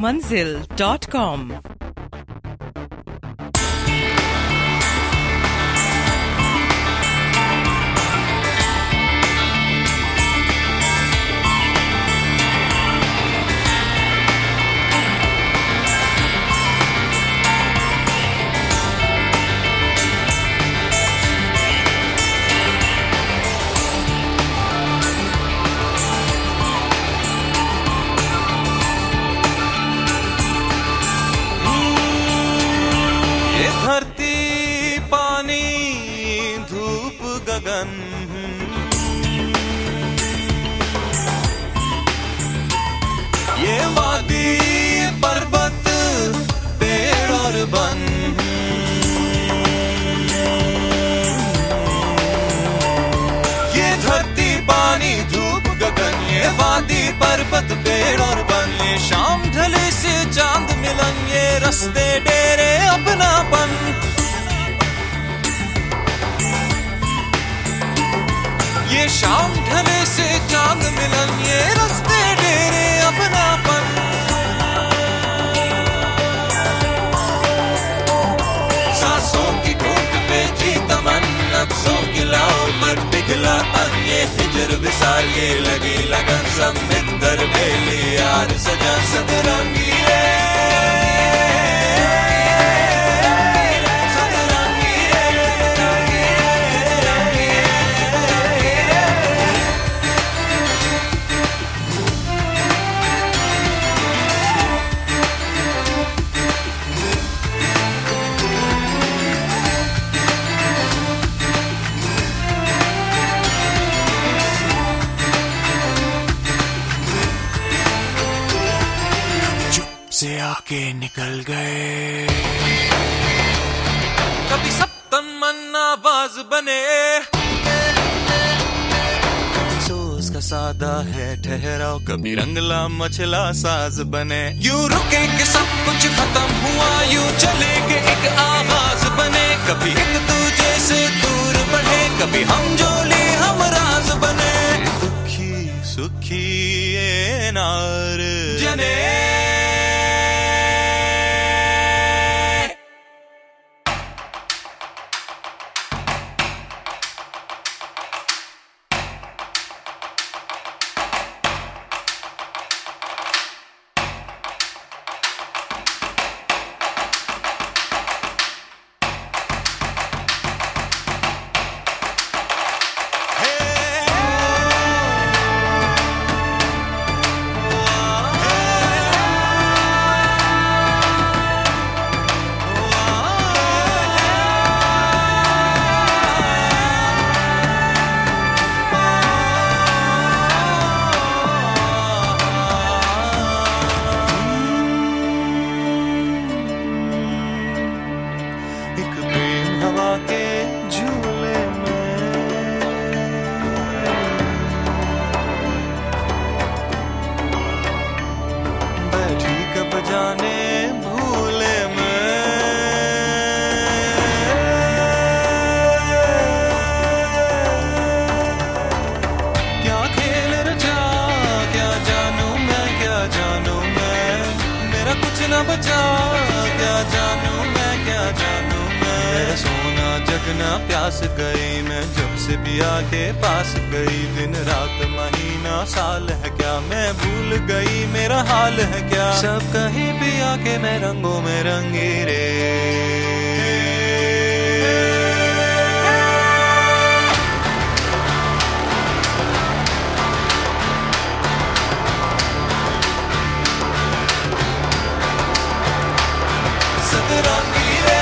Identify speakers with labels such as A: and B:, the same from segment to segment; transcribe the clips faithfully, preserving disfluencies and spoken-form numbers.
A: मंजिल dot com.
B: धरती पानी धूप गगन, ये वादी पर्वत पेड़ और वन, ये धरती पानी धूप गगन, ये वादी पर्वत पेड़ और वन, ये शाम ढले से चांद मिलन, ये रस्ते डेरे अपनापन, ये शाम ढले से चांद मिलन, ये रस्ते डेरे अपनापन। सांसों की घूंट पे जी तमन, नब्ज़ों की लाओ पर पिघला अन, ये हिजर विसार ये लगी लगन, सब मित्र बेली यार सजा सतरंगी है। से आके निकल गए, कभी सप्तन मन आवाज बने, सोच का सादा है ठहराओ, कभी रंगला मचला साज बने, यूं रुके कि सब कुछ खत्म हुआ, यूं चले कि एक आवाज बने, कभी एक दूजे से दूर बढ़े, कभी हम जोली हम राज बने, दुखी सुखी ये नार जने। जाने भूले में क्या खेल रचा, क्या जानू मैं, क्या जानू मैं, मेरा कुछ न बचा, क्या जानू मैं, क्या जानू मैं, मेरा सोना जगना प्यास गई, मैं जब से पिया के पास गई, दिन रात महीना साल है क्या, मैं भूल गई मेरा हाल है क्या, सब कहीं भी आके मैं रंगों में रंगी रे। सतरंगी रे,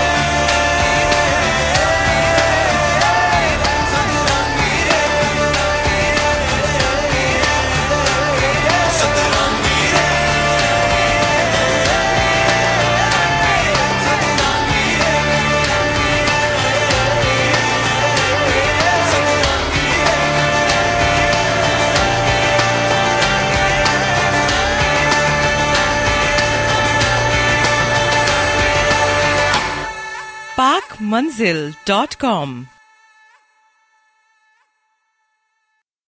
A: पाक मंजिल डॉट कॉम।